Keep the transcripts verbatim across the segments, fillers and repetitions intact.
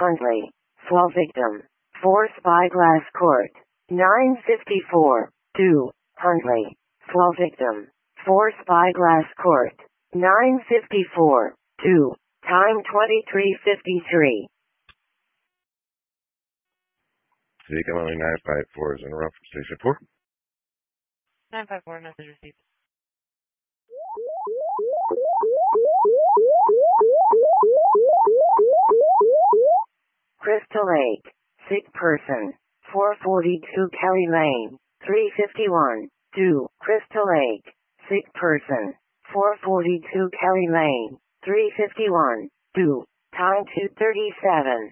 Huntley. Fall victim. four Spyglass Court. nine fifty-four. two. Huntley. Fall victim. four Spyglass Court. nine fifty-four. two. Time twenty-three fifty-three. Speaking only nine five four is in a row from Station four. nine five four, message received. Crystal Lake. Sick person. four forty-two Kelly Lane. three fifty-one. two. Crystal Lake. Sick person. four forty-two Kelly Lane. three fifty-one. two. Time two thirty-seven.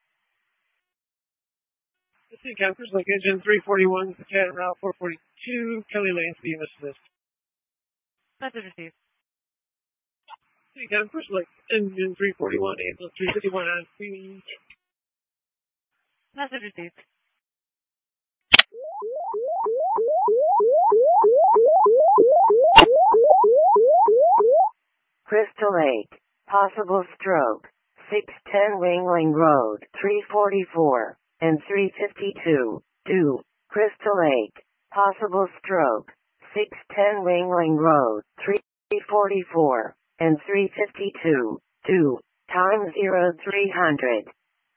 City Campers, like engine three forty-one, cat route four forty-two, Kelly Lane, beam assist. Message received. City Campers, like engine three forty-one, ambulance three fifty-one on speed. Message received. Crystal Lake. Possible stroke. six ten Wingling Road, three forty-four. And three fifty-two. two. Crystal Lake. Possible stroke. six ten Wingling Road, three forty-four. And three fifty-two. two. Time zero three hundred.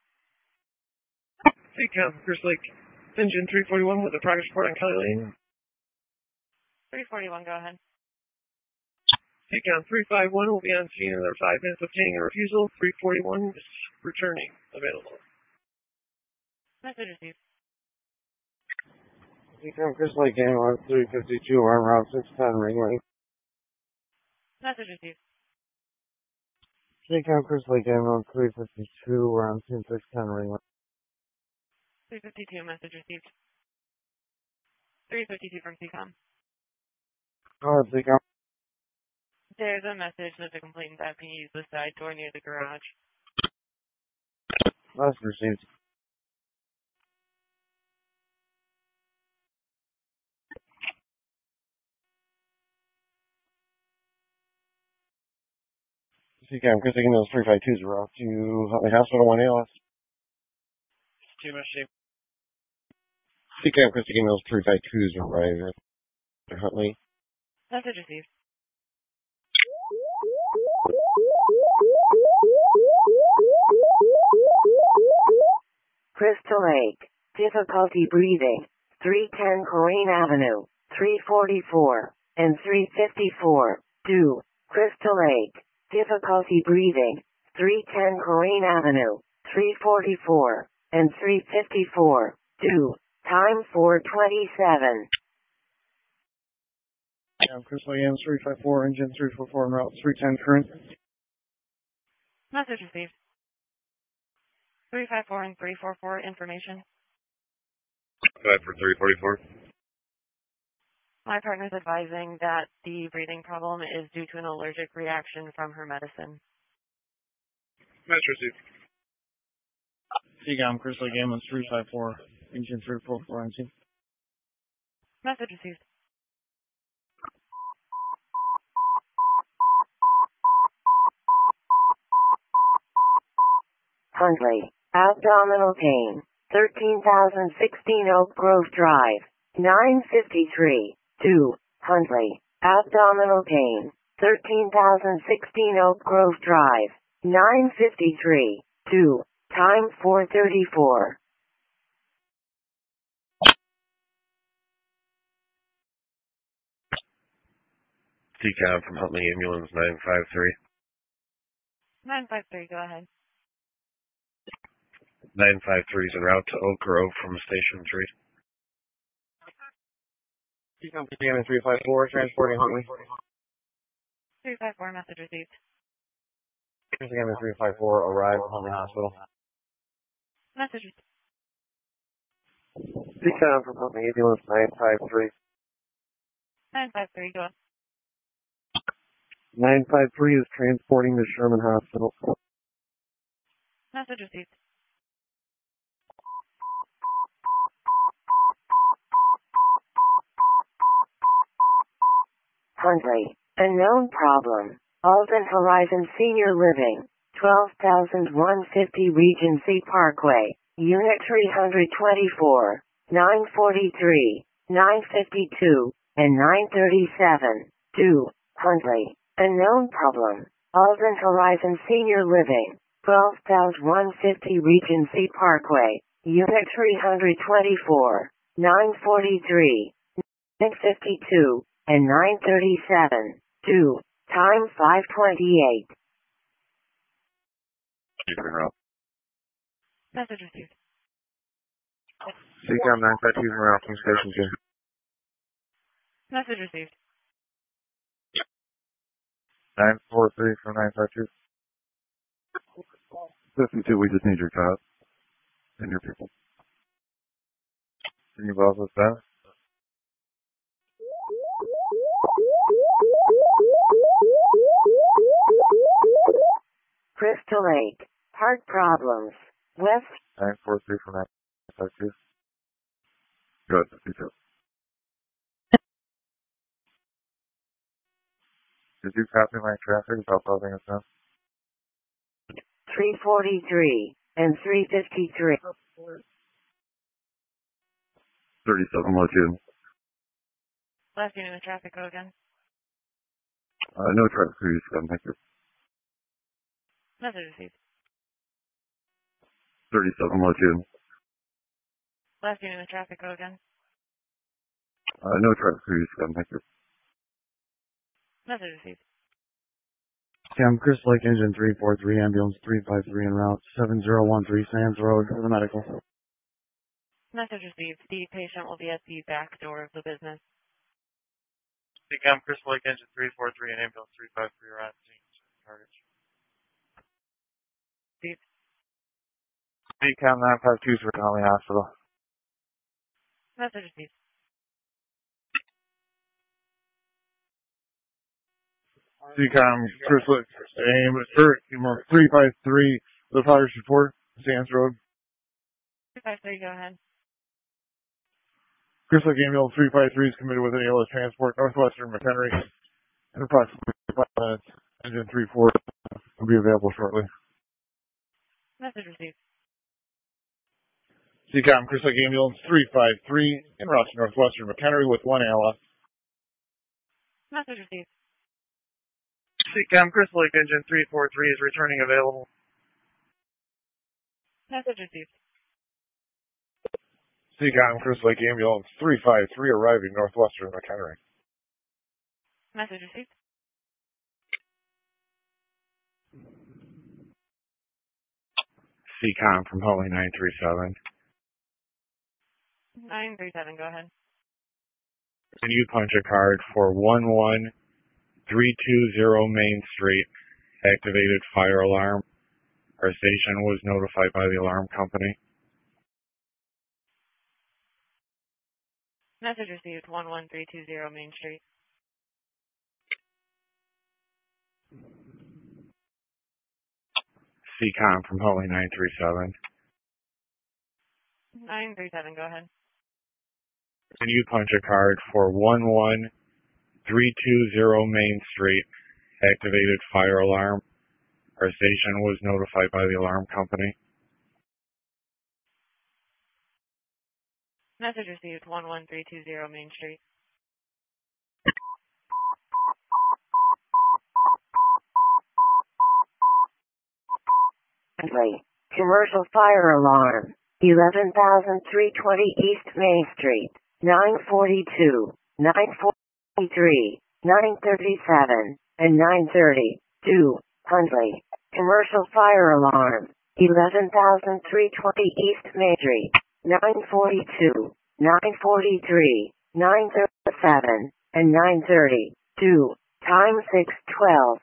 City Campers, like engine three forty-one with a progress report on Kelly Lane. three forty-one, go ahead. Takedown three five one will be on scene in another five minutes, obtaining a refusal. three forty-one is returning. Available. Message received. Takedown Crystal Lake Ambulance three fifty-two, arm route six ten, ring lane. Message received. Takedown Crystal Lake Ambulance three fifty-two, we're on scene six ten, ring lane. three fifty-two, message received. three fifty-two from C COM. Oh, Takedown. There's a message that the complainant that can use the side door near the garage. Last received. C CAM, Chris taking those three five twos are off to Huntley Hospital, one A L S. Too much shape. C CAM, Chris taking those three five twos are right at Huntley. Message received. Crystal Lake. Difficulty breathing. three ten Corrine Avenue. three forty-four. And three fifty-four. two. Crystal Lake. Difficulty breathing. three ten Corrine Avenue. three forty-four. And three fifty-four. two. Time four twenty-seven. Yeah, Crystal Lake Ambulance three five four, engine three four four, en route three ten current. Message received. three five four and three four four information. Five for three forty-four. My partner's advising that the breathing problem is due to an allergic reaction from her medicine. Message received. C CAM, Crystal Lake Ambulance three five four, engine three four four, on scene. Message received. Huntley. Abdominal pain. thirteen thousand sixteen Oak Grove Drive. nine fifty-three. two. Huntley. Abdominal pain. thirteen thousand sixteen Oak Grove Drive. nine fifty-three. two. Time four thirty-four. T CAM from Huntley Ambulance nine five three. nine five three, go ahead. nine five three is en route to Oak Grove from Station three. C CAM, three five four, transporting Huntley. three five four, message received. C CAM, three five four, arrive at Huntley Hospital. Message received. C CAM from Huntley Ambulance nine five three. nine five three, go ahead. nine five three is transporting to Sherman Hospital. Message received. Huntley. A known problem. Alden Horizon Senior Living. twelve thousand one hundred fifty Regency Parkway, Unit three twenty-four, nine forty-three, nine fifty-two, and nine thirty-seven, two, Huntley. Unknown problem. Alden Horizon Senior Living, twelve thousand one hundred fifty Regency Parkway, Unit three twenty-four, nine forty-three, nine fifty-two, and nine thirty-seven, two, time five twenty-eight. Message received. C COM nine five two from Ralph from Station two. Message received. nine four three from nine five two. fifty-two, we just need your cop and your people. Can you boss us that? Crystal Lake, heart problems, West. nine four three from nine five two. Good, fifty-two. Did you copy my traffic about causing us now? three forty-three and three fifty-three. thirty-seven, let you. Last unit of traffic, go again. Uh, no traffic, please. Thank you. Message received. thirty-seven, let you. Last unit of traffic, go again. Uh, no traffic, please. Thank you. Message received. Cam, Chris Lake Engine three four three, ambulance three five three en route, seven zero one three Sands Road for the medical. Message received. The patient will be at the back door of the business. C COM, Chris Lake Engine three four three and ambulance three five three are on scene. Targets. Received. C COM nine five two is for Conley Hospital. Message received. C COM, Chris Lake, ambulance three five three, the fire support, Sands Road. three five three, go ahead. Chris Lake ambulance three five three is committed with an A L S transport, Northwestern McHenry, in approximately five minutes. Engine three four will be available shortly. Message received. C COM, Chris Lake ambulance three five three, en route to Northwestern McHenry with one A L S. Message received. C COM, Chris Lake Engine three four three is returning available. Message received. C COM, Chris Lake ambulance three five three arriving Northwestern McHenry. Message received. C COM from Holy nine three seven. nine three seven, go ahead. Can you punch a card for one one three two zero Main Street, activated fire alarm? Our station was notified by the alarm company. Message received. one one three two zero Main Street. C COM from Holy nine three seven. nine three seven, go ahead. Can you punch a card for one one three two zero Main Street, activated fire alarm? Our station was notified by the alarm company. Message received. one one three two zero Main Street. Commercial fire alarm, eleven thousand three hundred twenty East Main Street, nine forty-two, nine forty-three, nine thirty-seven, and nine thirty-two, Huntley. Commercial fire alarm, eleven thousand three hundred twenty East Main Street, nine forty-two, nine forty-three, nine thirty-seven, and nine thirty-two, time six twelve.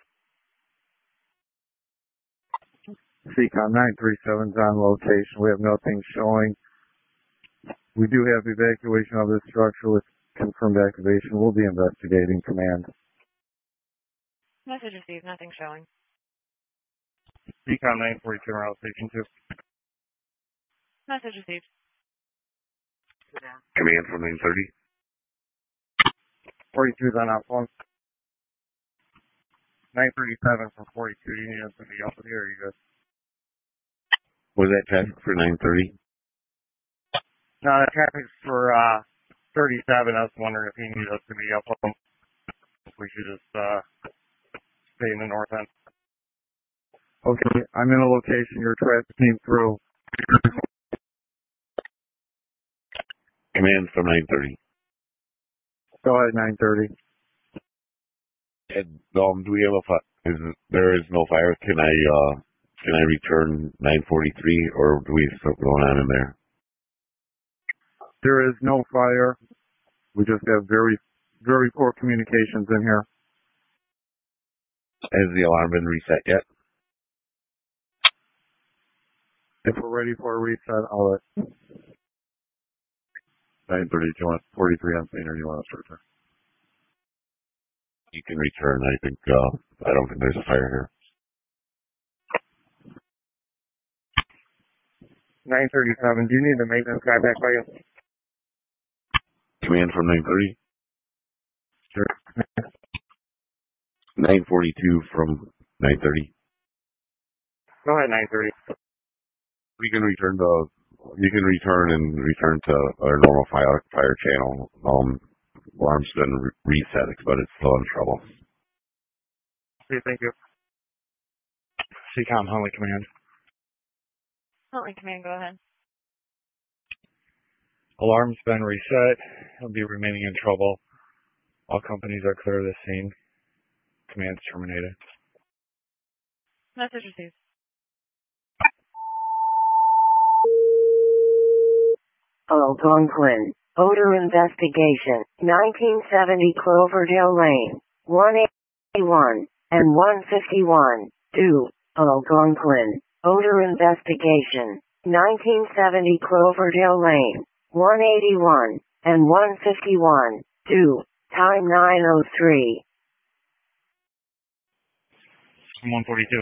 C COM nine three seven is on location. We have nothing showing. We do have evacuation of this structure with confirmed activation. We'll be investigating. Command. Message received. Nothing showing. C COM nine forty-two, route station two. Message received. Command from nine thirty. forty-two is on outflow. nine thirty-seven from forty-two. Do you need somebody else in here, or are you good? Was that ten for nine thirty? No, the traffic's for uh, thirty-seven. I was wondering if you need us to be up on them. We should just uh, stay in the north end. Okay, I'm in a location. Your traffic came through. Command from nine thirty. Go ahead, nine thirty. And, um, do we have a fi- is there is no fire? Can I uh can I return nine forty-three, or do we have something going on in there? There is no fire. We just have very, very poor communications in here. Has the alarm been reset yet? If we're ready for a reset, I'll let nine thirty. Do you want forty-three on scene, or do you want us to return? You can return. I think uh I don't think there's a fire here. nine thirty-seven. Do you need the maintenance guy back by you? Command from nine thirty. Sure. nine forty-two from nine thirty. Go ahead, nine thirty. We can return to you can return and return to our normal fire fire channel. Um, alarm's been re- reset, but it's still in trouble. Okay, thank you. C COM Huntley Command. Huntley Command, go ahead. Alarm's been reset. It'll be remaining in trouble. All companies are clear of the scene. Command's terminated. Message received. Algonquin. Odor investigation. nineteen seventy Cloverdale Lane. one eighty-one and one fifty-one. Do. Algonquin. Odor investigation. nineteen seventy Cloverdale Lane. one eighty-one and one fifty-one. Do. Time nine oh three. one forty-two.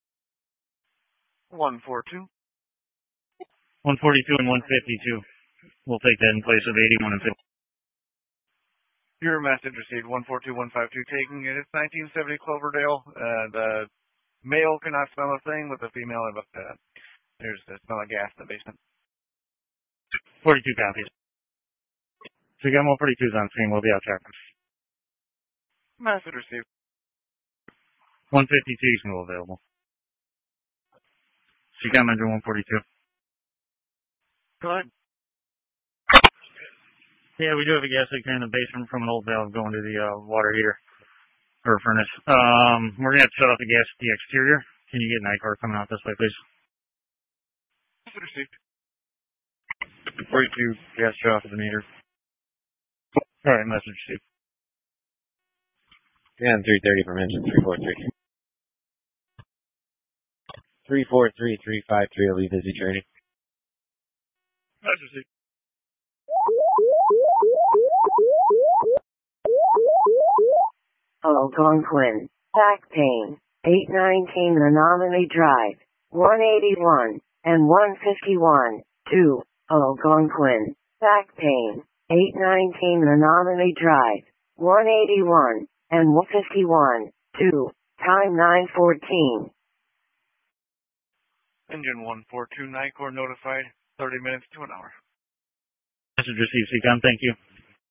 one forty-two. one forty-two and one fifty-two. We'll take that in place of eighty-one and fifty. Your message received one four two one five two taking it. It's nineteen seventy Cloverdale. Uh, the male cannot smell a thing, but the female, uh, there's the smell of gas in the basement. forty-two copies. So you got more forty-twos on screen. We'll be out traffic. Message received. one fifty-two is still available. So you got under one forty-two. Go ahead. Yeah, we do have a gas leak here in the basement from an old valve going to the uh, water heater or furnace. Um, we're gonna have to shut off the gas at the exterior. Can you get an I C A R coming out this way, please? Message received. forty-two gas shut off of the meter. All right, message received. Yeah, three thirty from engine three four three. three four three three five three will be busy training. Message received. Algonquin. Back pain. eight nineteen Menominee Drive. one eighty-one and one fifty-one. two. Algonquin. Back pain. eight nineteen Menominee Drive. one eighty-one and one fifty-one. two. Time nine fourteen. Engine one four two Nicor notified. thirty minutes to an hour. Message received, C COM. Thank you.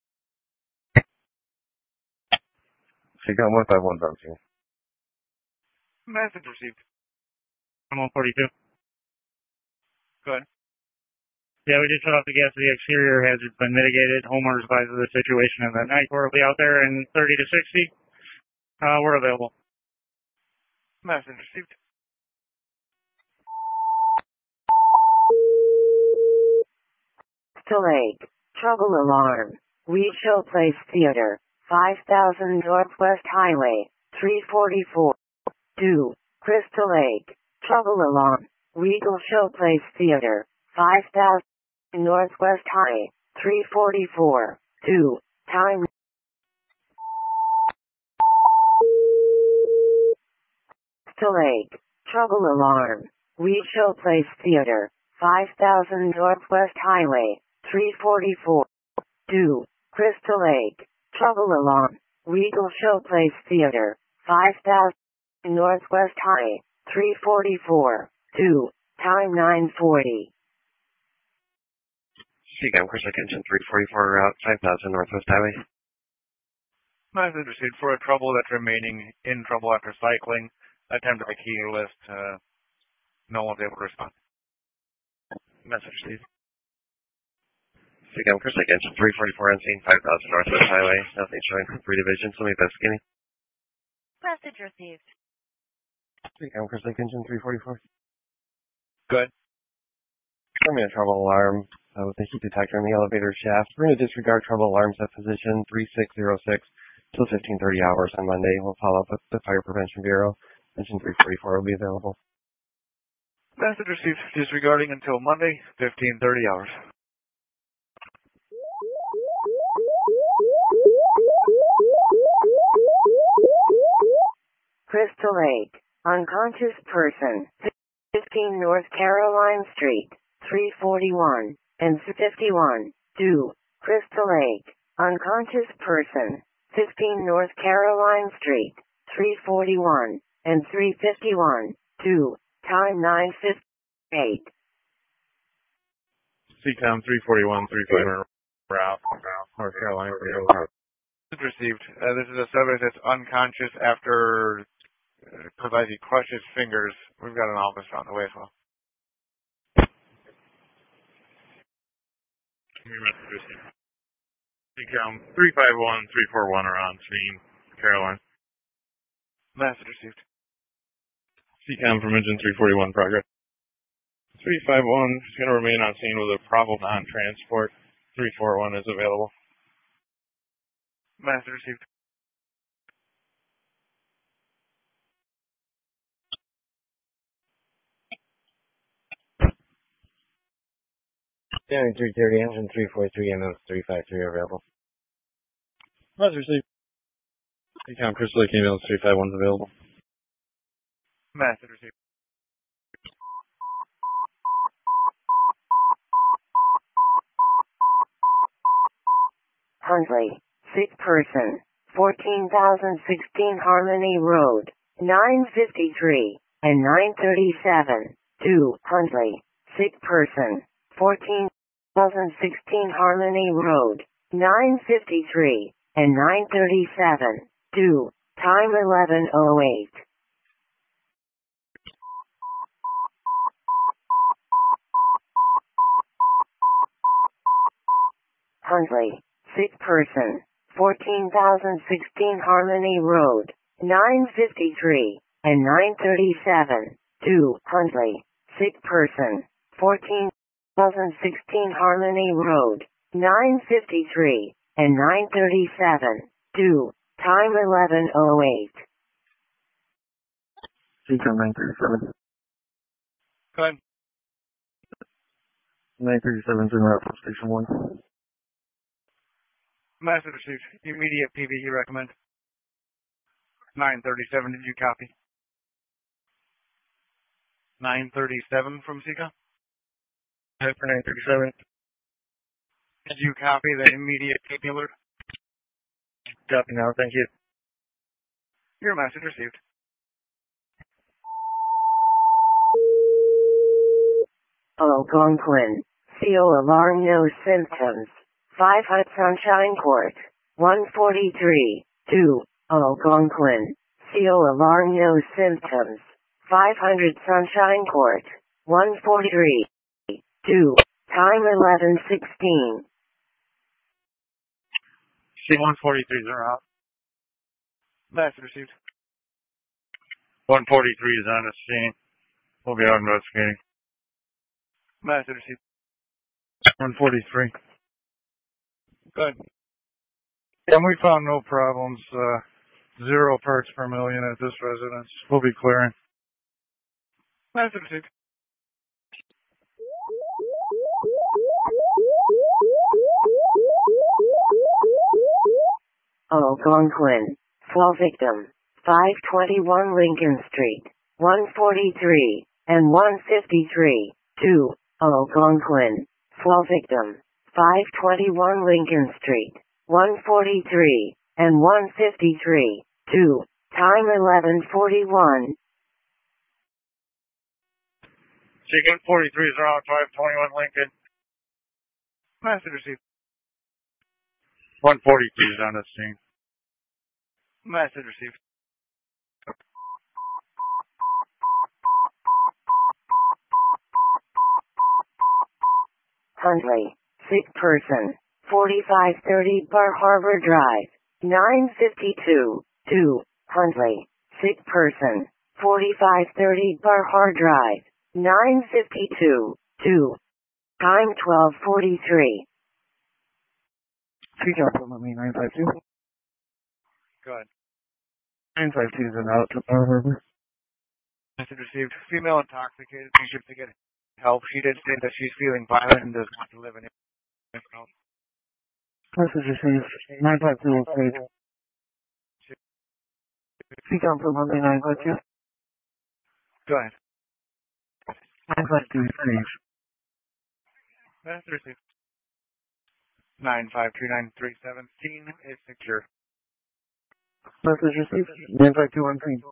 C COM one five one on scene. Message received. one forty-two. Go ahead. Yeah, we just shut off the gas to the exterior. Hazard's been mitigated. Homeowners advised of the situation and that night. We'll be out there in thirty to sixty. Uh, we're available. Message received. Crystal Lake. Trouble alarm. Weed Show Place Theater. five thousand Northwest Highway. three forty-four. Do. Crystal Lake. Trouble alarm. Regal Showplace Theater. five thousand Northwest Highway. three forty-four. Do. Time. Crystal Lake. Trouble alarm. Weed Showplace Theater. five thousand Northwest Highway. three forty-four. Do. Crystal Lake. Trouble alarm. Regal Showplace Theater. five thousand Northwest High, three forty-four, two, time nine forty. Seacom Crystal Kitchen three forty-four Route five thousand Northwest Highway. Message received for a trouble that's remaining in trouble after cycling. Attempt to key list. Uh, no one's able to respond. Message received. Seacom Crystal Kitchen three forty-four on scene five thousand Northwest Highway. Nothing showing from three divisions. Let me investigating. Message received. Seacom Crystal Kitchen three forty-four. Good. Forming a trouble alarm uh, with the heat detector in the elevator shaft. We're going to disregard trouble alarms at position three six zero six till fifteen thirty hours on Monday. We'll follow up with the Fire Prevention Bureau. Engine three forty-four will be available. Message received disregarding until Monday, fifteen thirty hours. Crystal Lake, unconscious person, fifteen North Caroline Street, three forty-one, and fifty-one, two, Crystal Lake, unconscious person, fifteen North Caroline Street, three forty-one, and three fifty-one, two, time nine fifty-eight. Seacom three forty-one, three forty-one, Route, North Carolina. Received. Uh, this is a subject that's unconscious after uh, Kozazi crushed his fingers. We've got an officer on the way as well. Seacom three five one, three four one are on scene, Caroline. Message received. Seacom from engine three forty-one, progress. three five one is going to remain on scene with a problem on transport. three four one is available. Message received. Standing three thirty, engine three forty-three, M M three five three available. Message received. Seacom Crystal Lake ambulance three five one is available. Message received. Huntley, sick person, fourteen thousand sixteen Harmony Road, nine fifty-three, and nine thirty-seven, two, Huntley, sick person, fourteen thousand sixteen Harmony Road, nine fifty-three, and nine thirty-seven, two, time eleven oh eight. Huntley, sick person, fourteen thousand sixteen Harmony Road, nine fifty-three, and nine thirty-seven, two, Huntley, sick person, fourteen thousand sixteen Harmony Road, nine fifty-three, and nine thirty-seven, two, time eleven oh eight. Seacom nine thirty-seven. Go ahead. nine thirty-seven is in route from station one. Message received. Immediate P V you recommend. nine thirty-seven, did you copy? nine thirty-seven from Seacom? Head for nine thirty-seven. Did you copy the immediate P V alert? Copy now, thank you. Your message received. Algonquin, C O alarm, no symptoms. five hundred Sunshine Court, one forty-three, two, Algonquin, C O alarm, no symptoms. five hundred Sunshine Court, one forty-three, two, time eleven sixteen. C one forty-three is out. Message received. one forty-three is on the scene. We'll be out investigating. Message received. one forty-three. Good. And we found no problems. Uh, zero parts per million at this residence. We'll be clearing. Message received. Algonquin, fall victim, five twenty-one Lincoln Street, one forty-three, and one fifty-three, two, Algonquin, fall victim, five twenty-one Lincoln Street, one forty-three, and one fifty-three, two, Time eleven forty-one. Chicken forty-three is around five twenty-one Lincoln. Message received. one forty-two is on the scene. Message received. Huntley, sick person, forty-five thirty Bar Harbor Drive, nine fifty-two, two, Huntley, sick person, forty-five thirty Bar Harbor Drive, nine fifty-two, two, time twelve forty-three. Three John from me, nine five two. Go ahead. nine five two is an out to Bar Harbor. Message received. Female intoxicated. She should get help. She did say that she's feeling violent and does want to live in it. Message received. nine five two is paid. Three John from me, nine five two. Go ahead. nine five two is paid. Message received. nine five two nine three seventeen is secure. Message received. nine five two one three.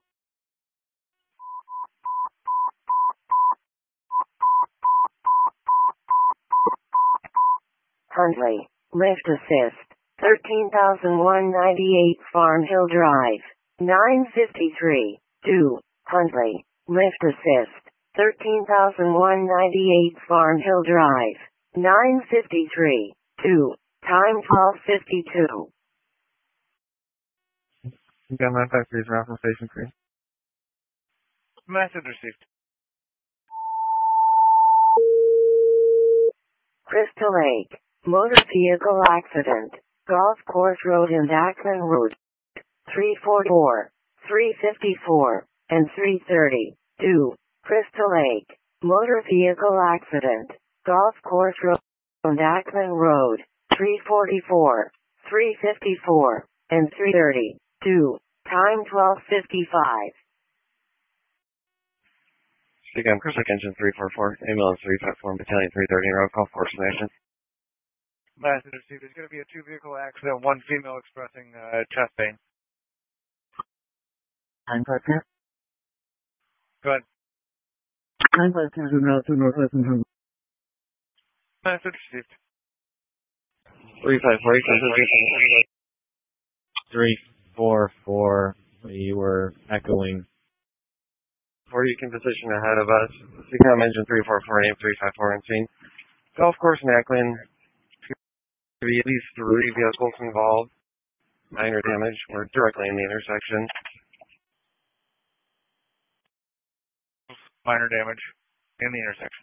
Huntley, lift assist, thirteen thousand one hundred ninety-eight Farm Hill Drive, nine fifty-three, two, Huntley, lift assist, thirteen thousand one hundred ninety-eight Farm Hill Drive, nine fifty-three, two, time twelve fifty-two. You got nine five three is around from station three. Message received. Crystal Lake, motor vehicle accident, Golf Course Road and Ackman Road, three forty-four, three fifty-four, and three thirty, two, Crystal Lake, motor vehicle accident, Golf Course Road and Ackman Road, three forty-four, three fifty-four, and three thirty, two, time twelve fifty-five. Again, Cruiser Engine three four four, ambulance three five four, battalion three thirty, road call force action. Message received. There's going to be a two vehicle accident, one female expressing uh, chest pain. nine five two. Go ahead. nine five two is an out to Northwest and Message received. three five four, Three, four, four. You were echoing. Four, you can position ahead of us. Seacom engine three four four, aim three five four on scene. Golf course in Ackland. Be at least three vehicles involved. Minor damage. We're directly in the intersection. Minor damage in the intersection.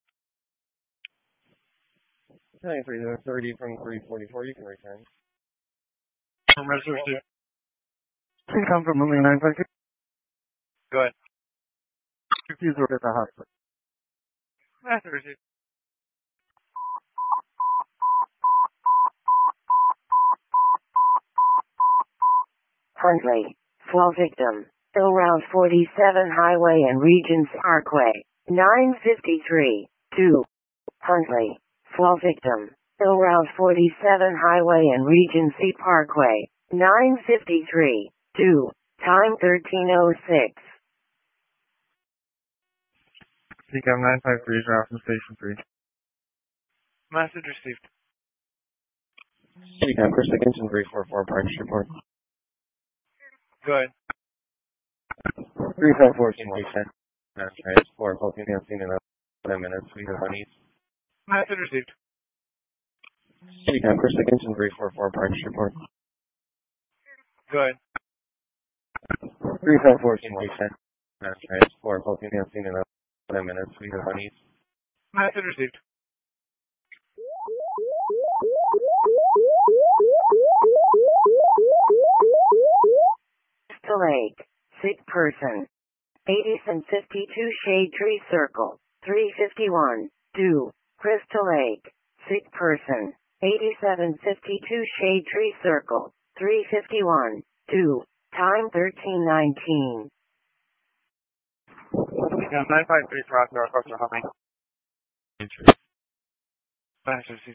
Battalion three thirty from three forty-four, you can return. Message received. Please come from me, nine five two. Go ahead. Please work at the hospital. Message received. Huntley, fall victim, Hill Route forty-seven Highway and Regents Parkway, nine fifty-three, two, Huntley, fall victim, Hill Route forty-seven Highway and Regency Parkway, nine fifty-three, two, time thirteen oh six. Seacom nine five three is around from station three. Message received. Seacom, Cruiser Engine three four four, Parks report. Go ahead. three five four, can we send? That's right, four, hoping to have seen in eleven minutes. We have on east. Message received. Seacom, Cruiser Engine three four four, Parks report. Go ahead. three five four, can we send? That's right, four, hoping to have seen in eleven minutes. We have on east. Message received. Crystal Lake, sick person, eightieth and fifty-two Shade Tree Circle, three fifty-one, two, Crystal Lake, sick person, eighty-seven fifty-two Shade Tree Circle, three fifty-one, two, time thirteen nineteen. Seacom nine five three cross Northwest or Humming. Message received.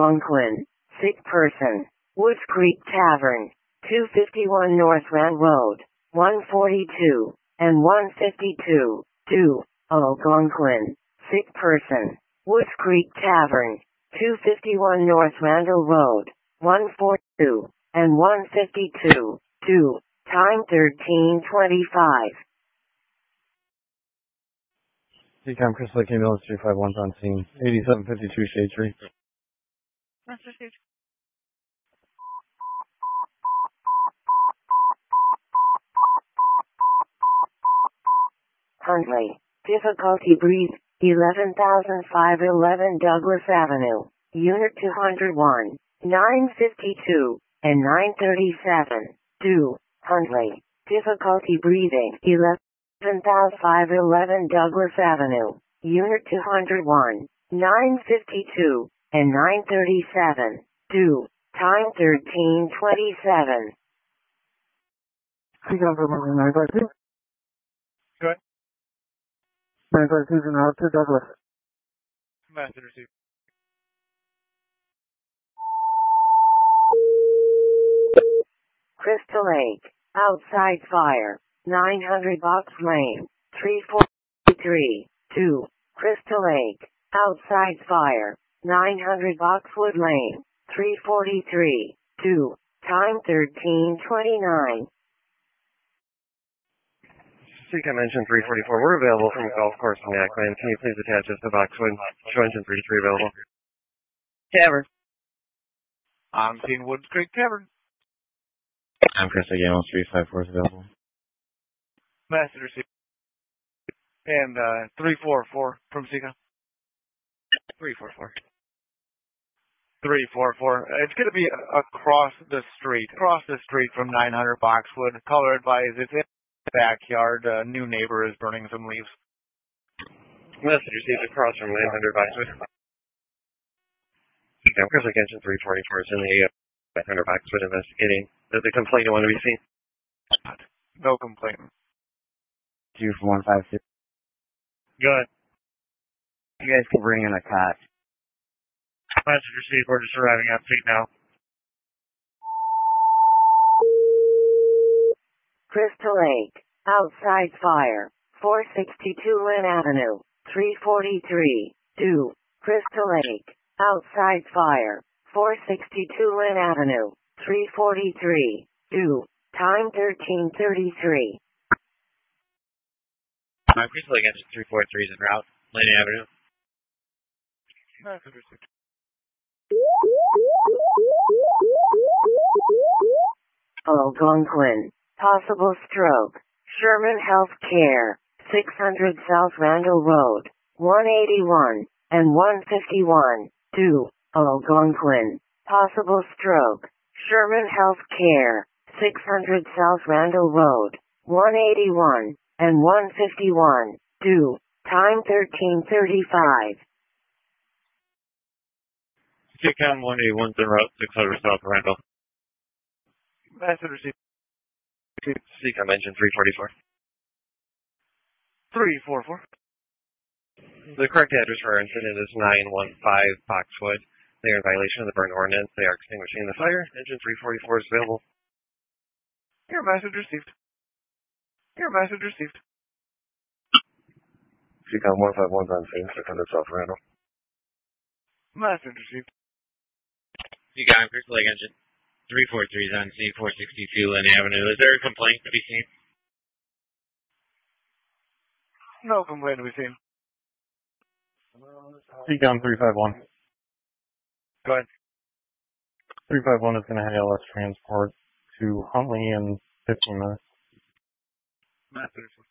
Algonquin, sick person. Woods Creek Tavern, two fifty-one North Rand Road, one forty-two, and one fifty-two, two, Algonquin, sick person. Woods Creek Tavern, two fifty-one North Randall Road, one forty-two, and one fifty-two, two, time thirteen twenty-five. Decom Crystal Lake Ambulance three five one's on scene. eighty-seven fifty-two Shade Tree. That's received. Huntley, difficulty breathe, eleven thousand five hundred eleven Douglas Avenue, Unit two oh one, nine fifty-two, and nine thirty-seven, two, Huntley, difficulty breathing, eleven thousand five hundred eleven Douglas Avenue, Unit two oh one, nine fifty-two, and nine thirty-seven, two, time thirteen twenty-seven. Go ahead. nine five two and out to Douglas. Message received. Crystal Lake, outside fire, nine hundred Box Lane, three forty-three, two, Crystal Lake, outside fire, nine hundred Boxwood Lane, three forty-three, two, time thirteen twenty-nine. Seacom Engine three forty-four, we're available from Golf Course in Ackland. Can you please attach us to Boxwood? Show Engine thirty-three available. Tavern. I'm seeing Woods Creek Tavern. I'm Chris Again, three five four is available. Message received. And uh, three four four from Seacom. three four four. three four four. It's going to be across the street. Across the street from nine hundred Boxwood. Caller advised it's in the backyard. A new neighbor is burning some leaves. Message received across from nine hundred Boxwood. Seacom Crystal Lake Engine three forty-four is in the uh, nine hundred Boxwood investigating. Does the complainant want to be seen? No complaint. Two from one five six. Good. You guys can bring in a cot. Message received. We're just arriving at seat now. Crystal Lake, outside fire, four sixty-two Lynn Avenue, three forty-three, two, Crystal Lake, outside fire, four sixty-two Lynn Avenue, three forty-three, two, time thirteen thirty-three. My Crystal Lake Engine three forty-three is en route, Lane Avenue. Message received. Algonquin, possible stroke, Sherman Health Care, six hundred South Randall Road, one eighty-one, and one fifty-one, two, Algonquin, possible stroke, Sherman Health Care, six hundred South Randall Road, one eighty-one, and one fifty-one, two, time thirteen thirty-five. Seacom one eighty-one is en route, six hundred South Randall. Message received. Seacom Engine three forty-four. three four four. The correct address for our incident is nine one five Boxwood. They are in violation of the burn ordinance. They are extinguishing the fire. Engine three forty-four is available. Your message received. Your message received. Seacom one five one's on scene, six hundred South Randall. Message received. Seacom Crystal Lake Engine three forty-three is on scene, four sixty-two Lynn Avenue. Is there a complaint to be seen? No complaint to be seen. Seacom three five one. Go ahead. three five one is going to hail us transport to Huntley in fifteen minutes. Message received.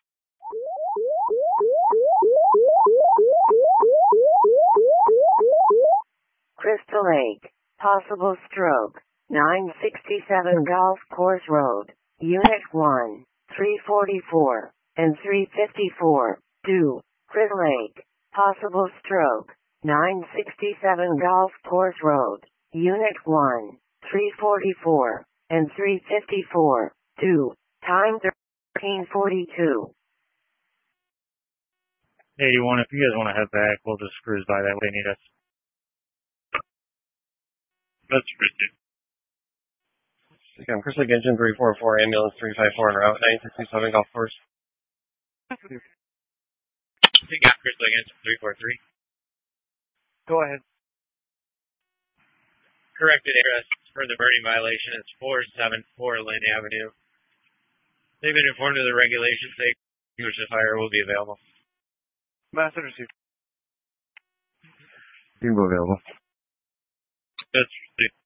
Crystal Lake, possible stroke, nine sixty-seven Golf Course Road, Unit one, three forty-four, and three fifty-four, two, Crystal Lake, possible stroke, nine sixty-seven Golf Course Road, Unit one, three forty-four, and three fifty-four, two, time thirteen forty-two. eighty-one, if you guys want to head back, we'll just cruise by that way. Need us. That's Christy. Seacom Chris Lake Engine three four four, ambulance three five four en route, nine sixty-seven Golf Course. Seacom Chris Lake Engine three four three. Go ahead. Corrected address for the burning violation is four seventy-four Lynn Avenue. They've been informed of the regulations. They extinguish the fire will be available. Message received. Bingo available. That's received.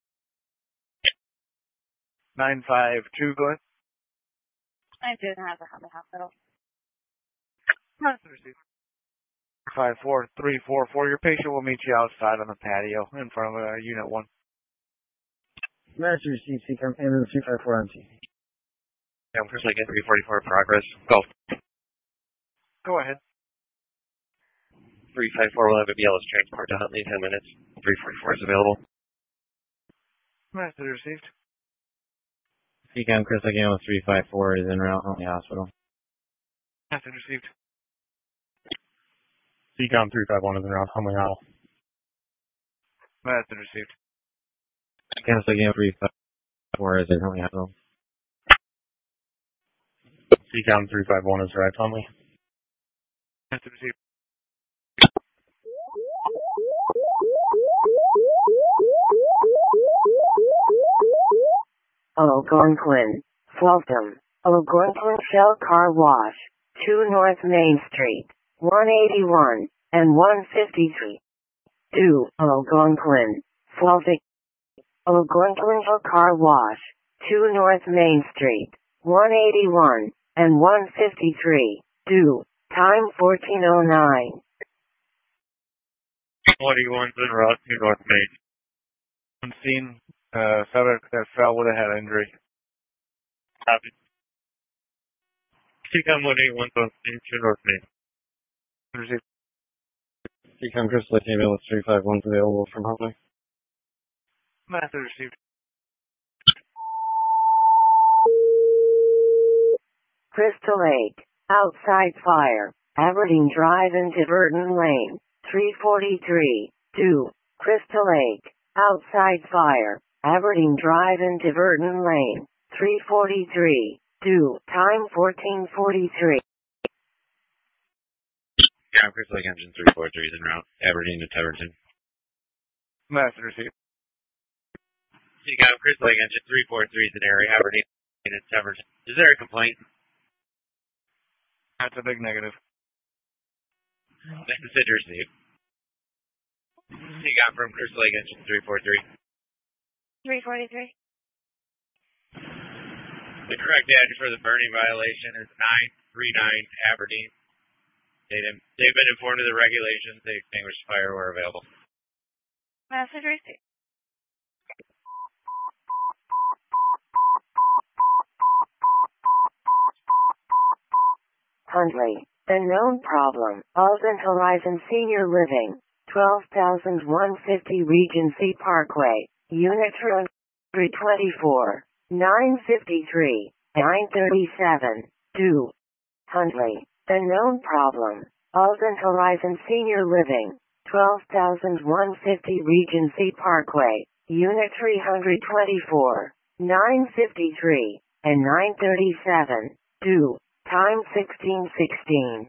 nine five two, go ahead. I do have a Humble Hospital. Message received. five four three four four, your patient will meet you outside on the patio in front of uh, Unit one. Master received Seacom ambulance two five four on T. Seacom Chris Lake three forty-four, progress. Golf. Go ahead. three five four will have a B L S transport to Huntley in ten minutes. three forty-four is available. Message received. Seacom Chris Lake ambulance three five four is en route Huntley Hospital. Message received. Seacom three five one is en route Huntley Hospital. Message received. Seacom Chris Lake ambulance three five four is in Huntley Hospital. Seacom three five one is arrived Huntley. Message received. Algonquin, Fulton, Algonquin Shell Car Wash, two North Main Street, one eighty-one, and one fifty-three. two Algonquin, Fulton, Algonquin Shell Car Wash, two North Main Street, one eighty-one, and one fifty-three. Due, time fourteen oh nine. twenty-one en route to North Main. I'm seeing uh, subject that fell with a head injury. Copy. Seacom one eight one to North Main. Received. Seacom Chris Lake ambulance three five one is available from Huntley. Message received. Crystal Lake, outside fire, Aberdeen Drive into Burton Lane, three forty-three. two Crystal Lake, outside fire, Aberdeen Drive into Burton Lane, three forty-three. two time fourteen forty-three. Seacom Chris Lake Engine three four three is en route Aberdeen to Teverton. Message received. Seacom Chris Lake Engine three four three is in area Aberdeen to Teverton. Is there a complaint? That's a big negative. Message received. Seacom from Chris Lake Engine three four three. three forty-three. The correct address for the burning violation is nine thirty-nine Aberdeen. They've they've been informed of the regulations. They extinguished fire where available. Message received. Huntley, the known problem, Alden Horizon Senior Living, twelve thousand one hundred fifty Regency Parkway, Unit three twenty-four, nine fifty-three, nine thirty-seven. two Huntley, the known problem, Alden Horizon Senior Living, twelve thousand one hundred fifty Regency Parkway, Unit three twenty-four, nine fifty-three, and nine thirty-seven. two Time sixteen sixteen.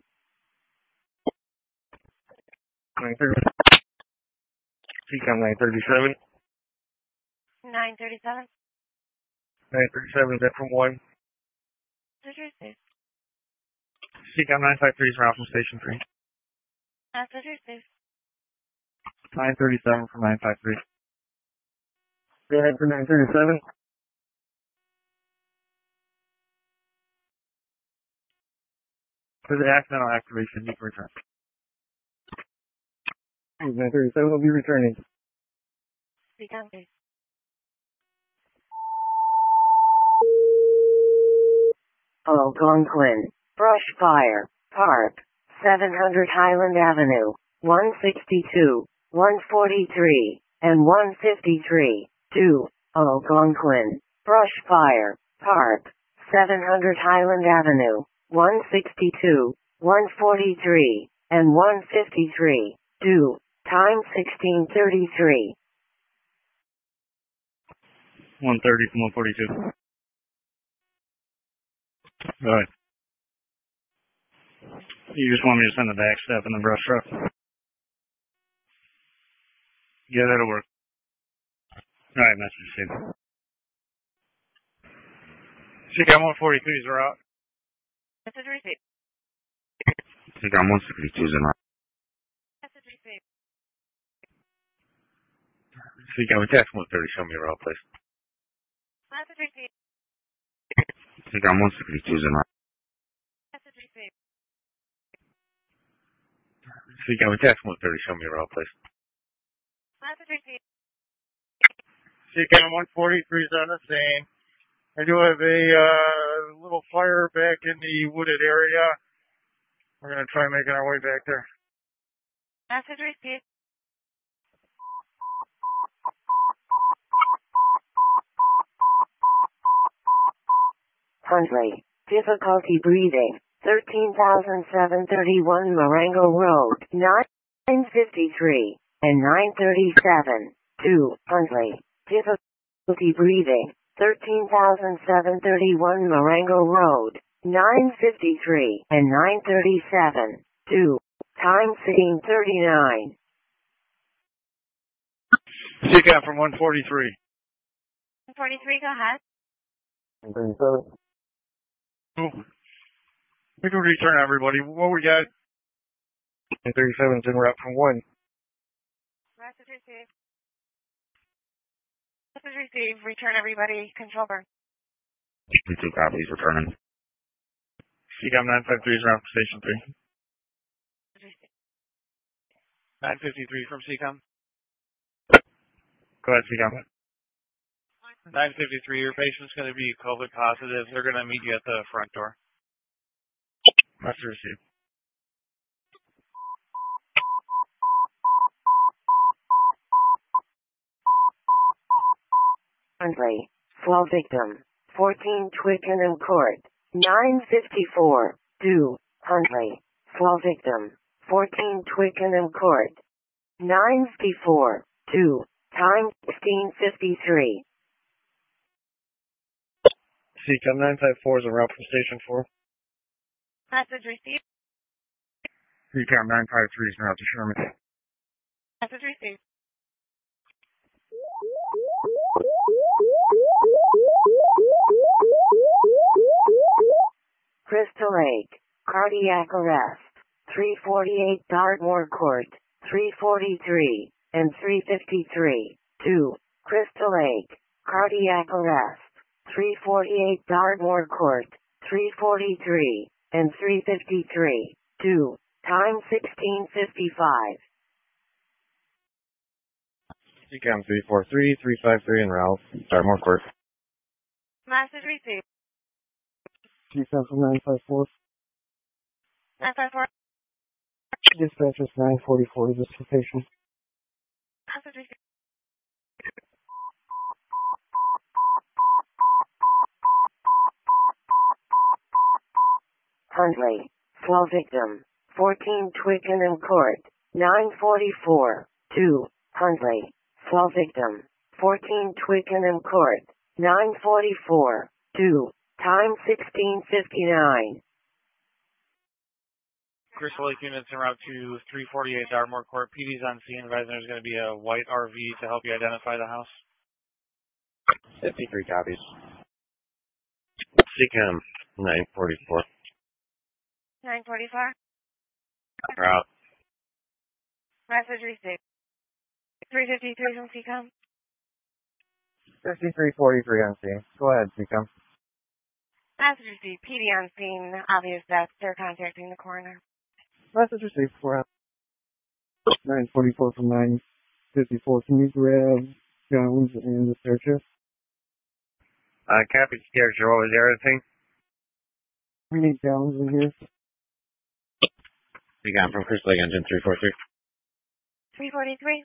Seacom nine thirty-seven. nine thirty-seven. nine thirty-seven is that from one. Message received. Seacom nine five three is around from Station three. Message received. nine thirty-seven from nine five three. Go ahead for nine thirty-seven. For the accidental activation, you can return. nine thirty-seven will be returning. Seacom please. Algonquin, brush fire, park, seven hundred Highland Avenue, one sixty-two, one forty-three, and one fifty-three. two Algonquin, brush fire, park, seven hundred Highland Avenue, one sixty-two, one forty-three, and one fifty-three. two Time sixteen thirty-three. one thirty from one forty-two. Go ahead. You just want me to send the back step in the brush truck? Yeah, that'll work. All right, message received. C CAM one forty-threes are out. Message received. C CAM one sixty-twos en route. Message received. C CAM attach one thirty, show me your route, please. Message received. C CAM one sixty-twos en route. Message received. C CAM attach one thirty, show me your route, please. Message received. C CAM one forty-three is on the scene. I do have a uh, little fire back in the wooded area. We're going to try making our way back there. Message received. Huntley, difficulty breathing, thirteen thousand seven hundred thirty-one Marengo Road, nine fifty-three and nine thirty-seven. two. Huntley, difficulty breathing, thirteen thousand seven hundred thirty-one Marengo Road, nine fifty-three and nine thirty-seven. two. Time sixteen thirty-nine. C CAM from one forty-three. one forty-three, go ahead. thirty-seven. We can return everybody. What we got? thirty-seven's in route from one. Message received. Message received. Return everybody. Control burn. Two copies returning. C CAM nine five three is around station three. nine fifty-three from C CAM. Go ahead, C CAM. nine fifty-three, your patient's going to be COVID positive. They're going to meet you at the front door. Message received. Huntley, slow victim, fourteen Twickenham Court, nine fifty-four. two. Huntley, slow victim, fourteen Twickenham Court, nine fifty-four. two. Time sixteen fifty-three. C CAM nine five four is en route from station four. Message received. C CAM nine five three is en route to Sherman. Message received. Crystal Lake, cardiac arrest, three forty-eight Dartmoor Court, three forty-three and three fifty-three. two. Crystal Lake, cardiac arrest, three forty-eight Dartmoor Court, three forty-three and three fifty-three. two. Time sixteen fifty-five. C CAM three four three, three five three en route. Dartmoor Court. Message received. C CAM from nine five four. nine five four. Dispatcher's nine forty-four to this location. Message received. Huntley, slow victim, fourteen Twickenham Court, nine forty-four. two. Huntley, slow victim, fourteen Twickenham Court, nine forty-four. two. Time sixteen fifty-nine. Crystal Lake units en route to three forty-eight Dartmoor Court. P D's on scene. Advising there's going to be a white R V to help you identify the house. fifty-three copies. C CAM nine forty-four. nine forty-four. Route. Message received. three fifty-three from C CAM. fifty-three forty-three on scene. Go ahead, C CAM. Message received. P D on scene. Obvious death. They're contacting the coroner. Message received for nine forty-four from nine fifty-four. Can you grab Jones and the searcher? Uh, Captain Character, what was the other thing? We need Jones in here. We got from Crystal Lake Engine three four three. three forty-three.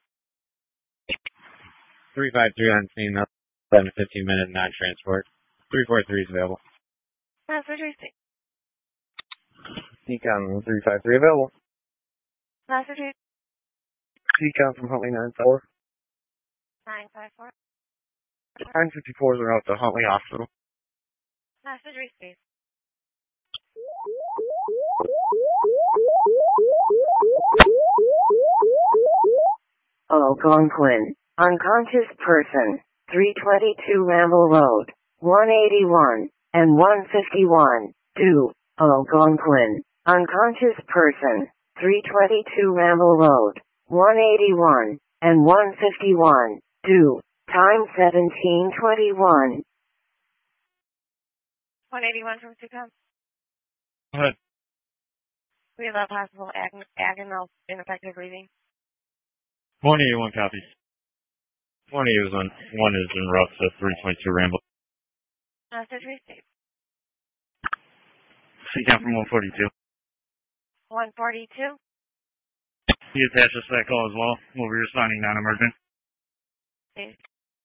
three five three on scene, eleven fifteen minute non-transport. three four three is available. Message received. C CAM three five three available. Message received. C CAM from Huntley nine four. nine five four. nine fifty-fours are out to Huntley Hospital. Message received. Algonquin. Unconscious person. three twenty-two Ramble Road. one eighty-one and one fifty-one. two. Algonquin. Unconscious person. three twenty-two Ramble Road. one eighty-one and one fifty-one. two. Time seventeen twenty-one. one eighty-one from Sucum. Go ahead. We have a possible ag- agonal ineffective breathing. one eighty-one copies. one eighty-one one is in route to three twenty-two Ramble. Message received. C count from one forty-two. one forty-two. He attaches to that call as well. We'll be responding non-emergent. Please.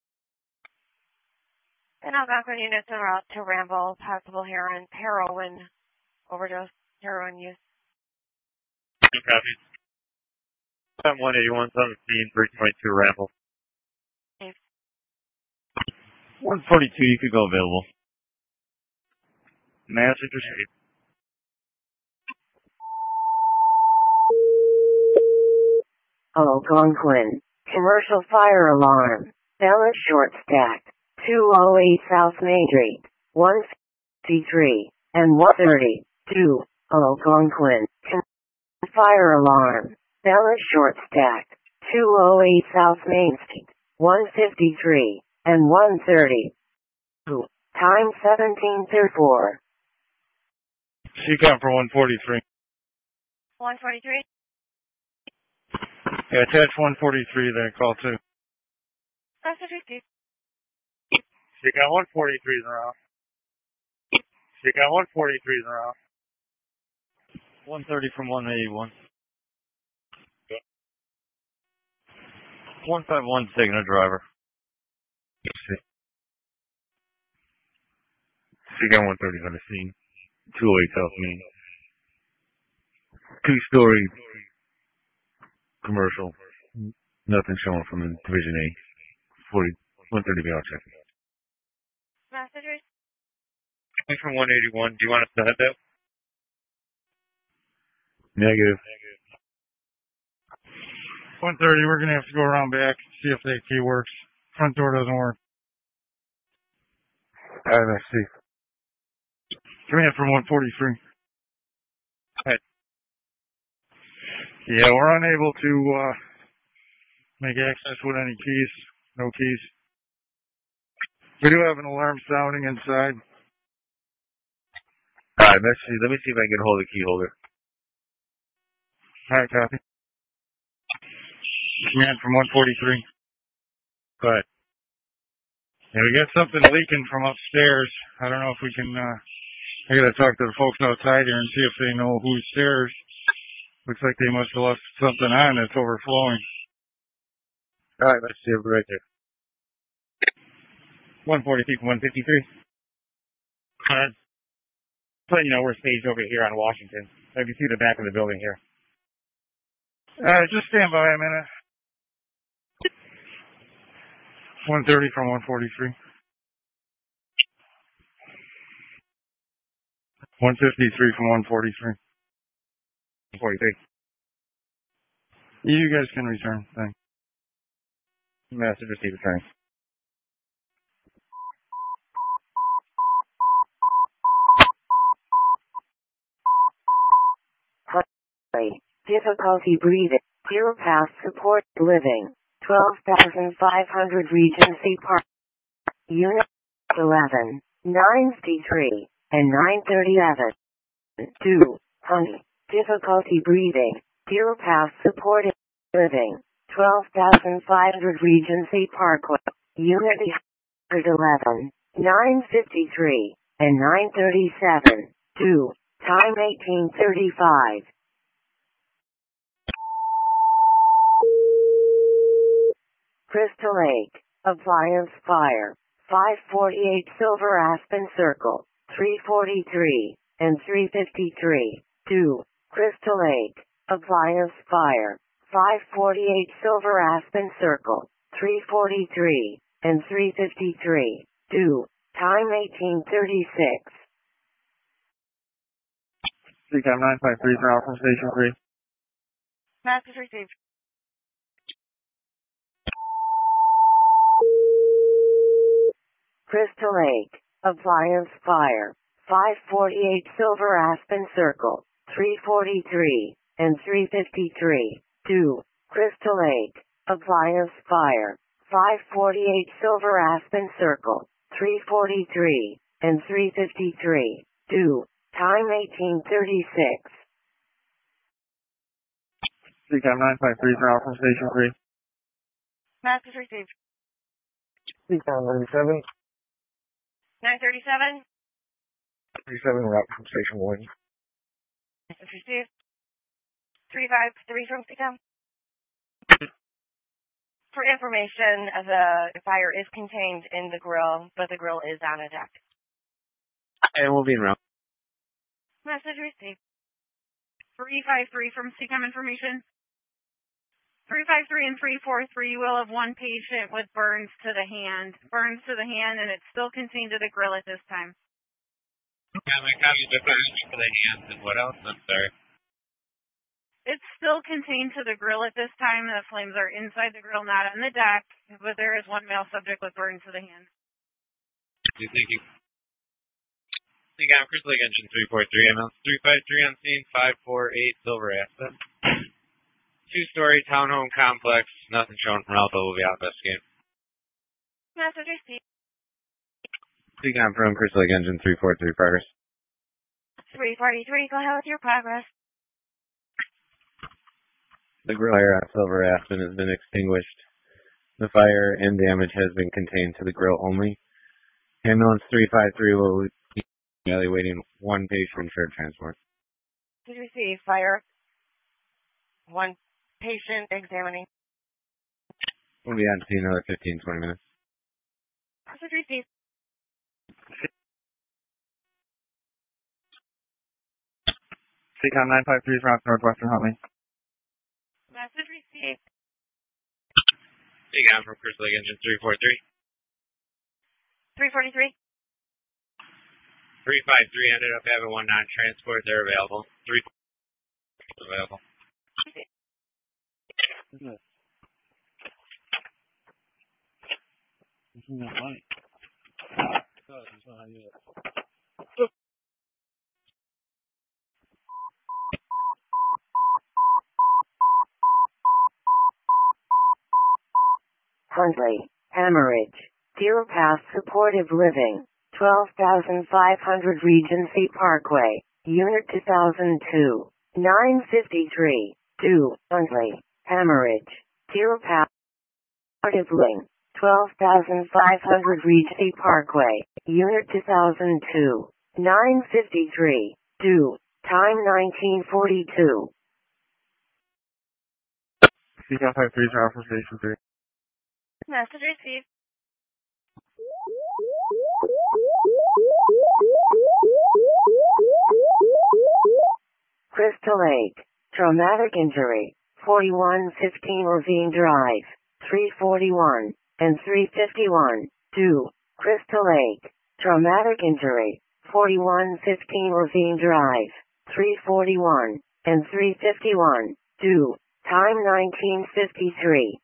And Algonquin units en route to Ramble, possible heroin, heroin overdose, heroin use. Two copies. Time one eighty-one seventeen, three twenty-two Ramble. Please. one forty-two, you could go available. Message received. Algonquin. Commercial fire alarm. Bella short stack. two oh eight South Main Street. one fifty-three and one thirty. two. Algonquin. Com- fire alarm. Bella short stack. two oh eight South Main Street. one fifty-three and one thirty. two. Time seventeen thirty-four. C count for one forty-three. one forty-three. Yeah, attach one forty-three there, call two. Message received. C count one forty-three is around. C count one forty-three is around. one thirty from one eighty-one. one fifty-one, taking a driver. C count one thirty on the scene. two oh eight South Main. Two-story commercial. Nothing showing from in Division A. forty, one thirty beyond check. Message received. Coming from one eighty-one, do you want us to head there? Negative. one thirty, we're going to have to go around back, see if the key works. Front door doesn't work. I see. Command from one forty-three. Right. Yeah, we're unable to uh, make access with any keys. No keys. We do have an alarm sounding inside. Alright, let's see. Let me see if I can get a hold of the key holder. Alright, copy. Command from one forty-three. Go ahead. Yeah, we got something leaking from upstairs. I don't know if we can, uh, I gotta talk to the folks outside here and see if they know whose stairs. Looks like they must have left something on that's overflowing. Alright, let's see. We're right there. one forty-three from one fifty-three. Uh, so you know, we're staged over here on Washington. I can see the back of the building here. Alright, just stand by a minute. one thirty from one forty-three. one fifty-three from one forty-three. one forty-three. You guys can return. Thanks. Message received, return. Difficulty breathing. Zero path support living. twelve thousand five hundred Regency Park. Unit eleven. nine fifty-three and nine thirty-seven. two. Honey. Difficulty breathing. Zero path support living. twelve thousand five hundred Regency Parkway. Unit eleven. nine fifty-three and nine thirty-seven. two. Time eighteen thirty-five. Crystal Lake. Appliance fire. five forty-eight Silver Aspen Circle. three forty-three and three fifty-three. two. Crystal Lake. Appliance fire. five forty-eight Silver Aspen Circle. three forty-three and three fifty-three. Due. Time eighteen thirty-six. Seacom nine five three ground from Station three. Message received. Crystal Lake. Appliance fire. five forty-eight Silver Aspen Circle. three forty-three and three fifty-three. Due. Crystal Lake. Appliance fire. five forty-eight Silver Aspen Circle. three forty-three and three fifty-three. Due. Time eighteen thirty-six. Seacom nine five three ground from Station three. Message received. Seacom thirty-seven. nine thirty-seven. thirty-seven route from Station one. Message received. three five three from C COM. For information, uh, the fire is contained in the grill, but the grill is on a deck. And we'll be in route. Message received. three five three from C COM information. three five three and three four three will have one patient with burns to the hand. Burns to the hand, and it's still contained to the grill at this time. Yeah, my copy different for the hands and what else? I'm sorry. It's still contained to the grill at this time. The flames are inside the grill, not on the deck, but there is one male subject with burns to the hand. Thank you. C COM Crystal Lake Engine three four three, M L three five three on scene, five four eight Silver Aspen. Two-story townhome complex. Nothing shown from Alpha. Will be out investigating. Message received. C COM from Crystal Lake Engine three four three, progress. three forty-three, go ahead with your progress. The grill fire at Silver Aspen has been extinguished. The fire and damage has been contained to the grill only. Ambulance three five three will be evaluating one patient for transport. Did you receive fire? One patient examining. We'll be on to see another fifteen, twenty minutes. Message received. Seacom nine five three route Northwestern Huntley. Message received. C COM from Crystal Lake Engine three four three. three forty-three. three five three ended up having one non-transport. They're available. three available. Isn't it? Isn't that light? It's not yet. Huntley. Hemorrhage. Deer Pass Supportive Living. twelve thousand five hundred Regency Parkway. Unit two thousand two. nine fifty-three. Due. Huntley. Hemorrhage. Deer Pass Supportive Living. twelve thousand five hundred Regency Parkway. Unit two thousand two. nine fifty-three. Due. Time nineteen forty-two. Seacom five three route from Station three. Message received. Crystal Lake. Traumatic injury. forty-one fifteen Ravine Drive. three forty-one and three fifty-one. Due. Crystal Lake. Traumatic injury. forty-one fifteen Ravine Drive. three forty-one and three fifty-one. Due. Time nineteen fifty-three.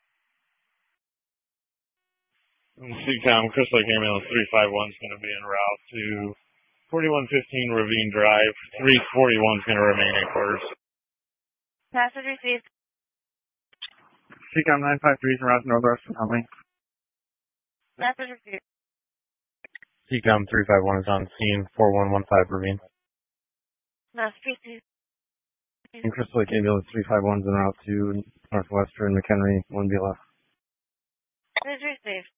C COM Crystal Lake Ambulance three five one is going to be en route to forty-one fifteen Ravine Drive. three forty-one is going to remain in quarters. Message received. Seacom nine five three route Northwestern Huntley. Message received. C COM three five one is on scene, four one one five Ravine. Message received. And Crystal Lake Ambulance three five one is en route to Northwestern McHenry, one B left. Message received.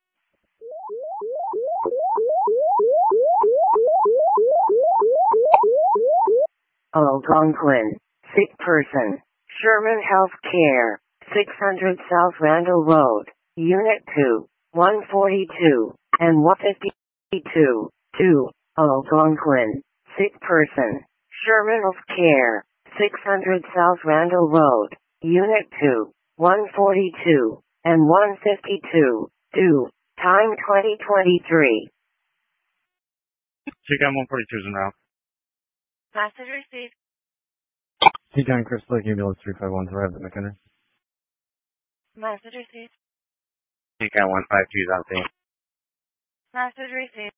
Algonquin. Sick person. Sherman Healthcare. six hundred South Randall Road. Unit two. one forty-two and one fifty-two. two. Algonquin. Sick person. Sherman Healthcare. six hundred South Randall Road. Unit two. one forty-two and one fifty-two. Due. Time twenty twenty-three. Seacom one forty-two is en route. Message received. Seacom Crystal Lake Ambulance three five one arrived at McKenna. Message received. Seacom one five two is on scene. Message received.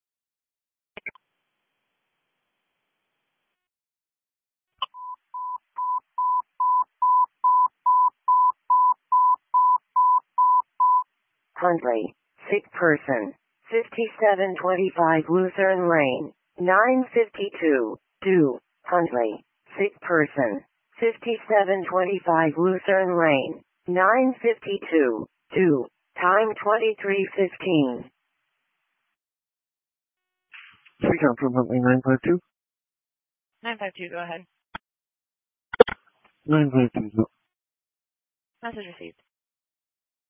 Huntley, sick person, fifty-seven twenty-five Lutheran Lane, nine fifty-two, due, Huntley, sick person, fifty-seven twenty-five Lutheran Lane, nine fifty-two, due, time twenty-three fifteen. Seacom from Huntley nine five two. nine five two, go ahead. nine five two. Message received.